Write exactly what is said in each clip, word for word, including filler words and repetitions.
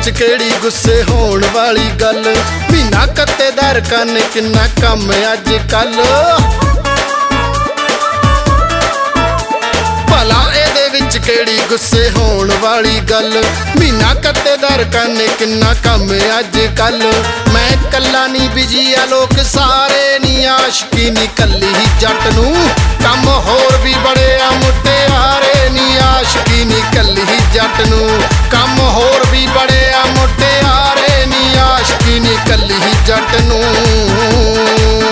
विच केड़ी गुस्से होण वाली गल। महीना कत्तेदार करने किन्ना कम अज कल। भला एदे विच केड़ी गुस्से होण वाली गल। महीना कत्तेदार करने किन्ना कम अज कल। मैं कल्ला नी बिजी आ लोक सारे नी आशिकी नी कल्ली ही जट नूं। कम होर भी बड़े आ मुटियारे नी आशिकी नी कल्ली ही जट नूं। कम होर भी बड़े आ मुटियारे नी आशिकी नी कल्ली ही जट नूं।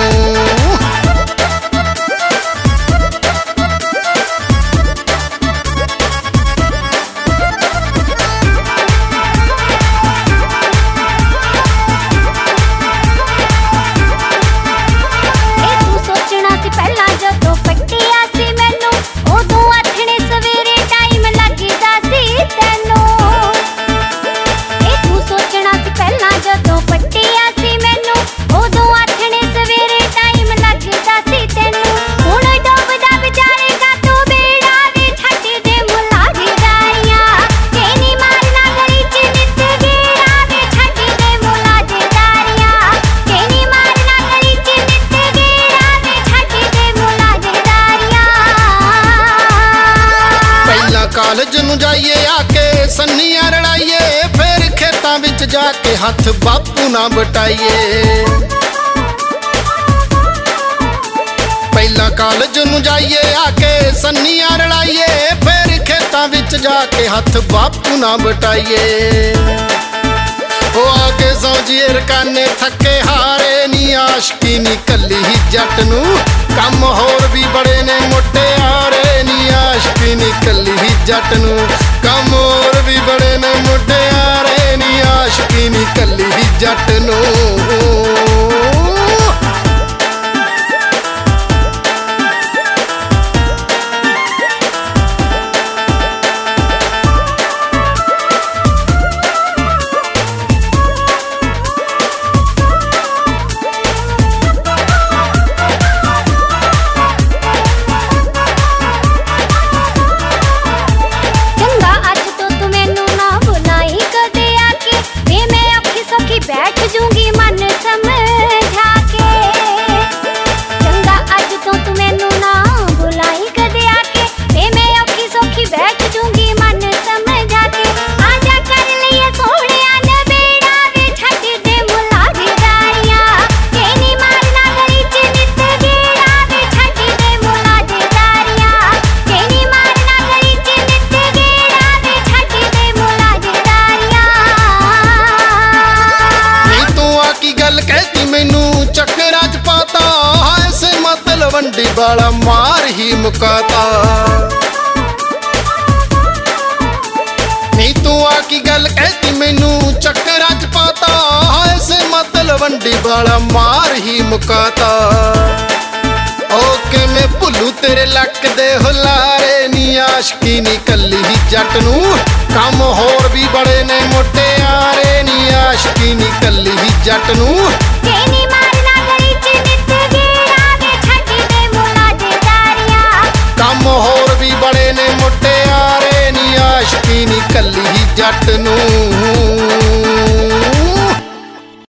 कालज नूं जाइए आके सन्नियां रड़ाइए। फिर खेतां विच जाके हथ बापू ना बटाइए। पहला कालज नूं जाइए आके सन्नियां रड़ाइए। फिर खेतां विच जाके हथ बापू ना बटाइए। ओ आके सौजिए रकाने थके हारे नी आशिकी नी कल्ली ही जट नूं। कम होर भी बड़े ने मुटियारे नी आशिकी नी कल्ली ही जट नूं। कम होर भी बड़े ने मुटियारे नी आशिकी नी कल्ली ही जट नूं। बैठ जूंगी मन समझा के। चंगा अज तो तू मैनू ना बुलाई कदे आके। वे मैं औखी सौखी बैठ जूंगी मन समझा के। आजा कर लिया सोहणिया नबेड़ा वे छड्ड दे मुलाजदारियां। के नी मारना गली च नित गेड़ा वे छड्ड दे मुलाजदारियां। के नी मारना गली च नित गेड़ा वे छड्ड दे मुलाजदारियां। की गल कहती मैनू चक्करां च पाता। ऐसे मतलब वंडी वाला मार ही मुकाता। नी तू आकी गल कहती मैनू चक्करां च पाता। ऐसे मतलब वंडी वाला मार ही मुकाता। ओके मैं भुल्लू तेरे लक दे हुलारे नी आशिकी नी कल्ली ही जट नूं। कम होर भी बड़े ने मुटियारे नी आशिकी नी कल्ली ही जट नूं।